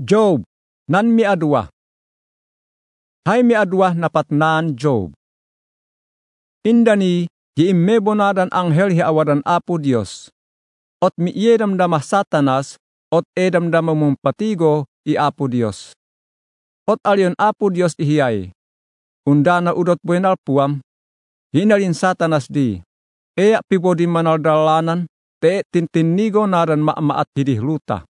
Job, nan miadwa. Hay miadwa napatnaan Job. Indani hiimmebonadan anghel hi awadan Apo Dios. Ot miiedamdama Satanas, ot edamdama mumpatigo i Apo Dios. Ot alion Apo Dios ihiyay. Undana udot buenal puam. Hinalin Satanas di. Eya pibodi manaldalanan, te tintinigo nadan maat hidih luta.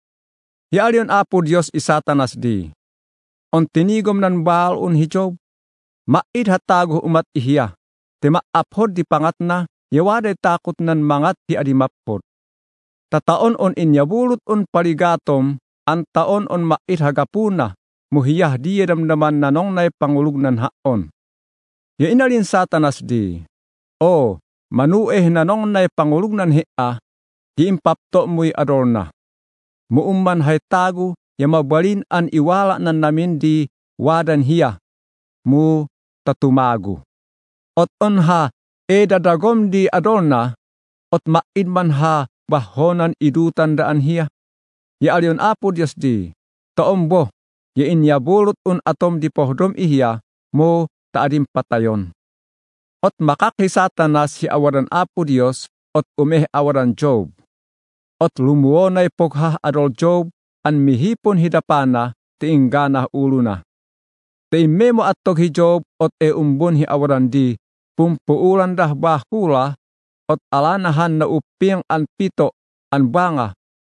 Hi alion Apo Dios i Satanas di. On tinigom nan baal un hi Job. Mait hatago umat ihiya. Te maaphod di pangatna, yawaday takot nan mangat hi adimaphod. Tataon on inyabulot on paligatom, ang taon on mait hagapuna, muhiyah diya damdaman nanong nay pangulog nan haon. Ya inalin Satanas di. O, manueh nanong nay pangulog nan hea, hiimpapto mo'y adorna. Muumman hay tago, ya mabalin an iwala nan namin di wadan hiya, mu tatumago. Ot on ha, dadagom di adorna, ot maid man ha, bahonan idutan daan hiya. Ya alion Apo Dios di, taombo, ya inyabulot un atom di pohdom ihiya, mo taadim patayon. Ot makakhi Satanas hi awadan Apo Dios, ot umeh awadan Job. Ot lumuonay poghah adol Job, an mihipon hidapana, tiinggana ulo na. Teimemo atog hi Job, ot umbon hi awadan di, pumpuulan dah bahula, ot alanahan na uping an pito, an banga,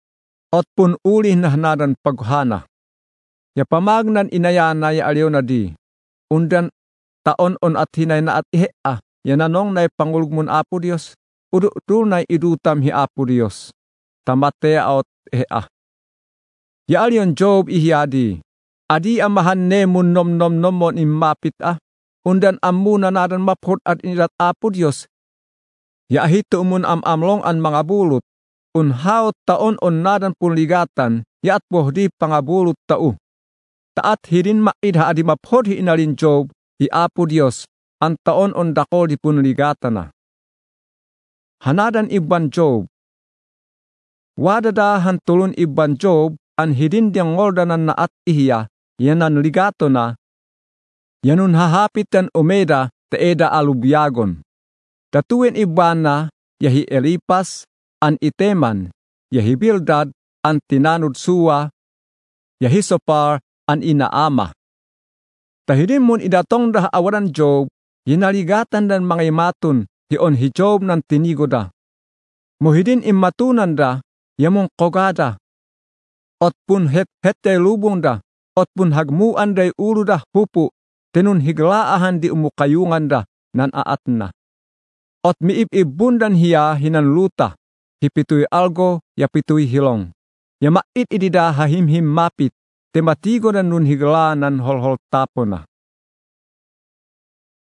ot pun uli na nadan paghana. Ya pamagnan inayana ya aliw na di, undan taon on at hinay na at ihea, ya nanong nay pangulugmon Apo Dios, udunay idutam hi Apo Dios, tamatea ot ihea. Ya alion Job ihiyadi, adi amahan ne mun nom mon imapit undan amuna nadan maphod at inirat Apo Dios. Ya hito umun amlong an mga bulot, unhaw taon on nadan puligatan, ya at pohdi pangabulot tao. Taat hirin maidha adi maphod hi inalin Job, hi Apo Dios, ang taon on dakol di puligatan na. Hanadan iban Job. Wadada hantulun iban Job, an hidin diyang ngoldanan na at ihiya, yanan ligato na, yanun hahapitan umeda teeda alubyagon. Datuin iban na, yahi Elipas, an Iteman, yahi Bildad, an tinanud suwa, yahi Sopar, an inaama. Tahidin mun idatong dah awadan Job, yinaligatan dan mga imatun, hiyon hi Job nan tinigoda. Muhidin imatunan da, yamong kogada. Ot pun hette lubong da, ot pun hagmuan day ulo da hupu, tenun higlaahan di umukayungan da, nan aatna. Ot miib-ibundan hiya hinanluta, hipituy algo, yapituy hilong. Yamait idida hahimhim mapit, tematigo dan nun higla nan holhol tapo na.